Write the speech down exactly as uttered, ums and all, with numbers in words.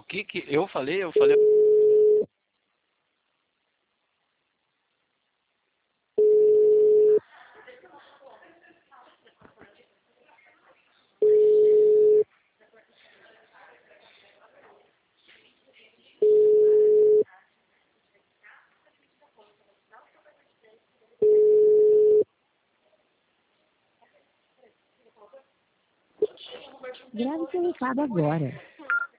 que que eu falei? Eu falei... Grave seu recado agora.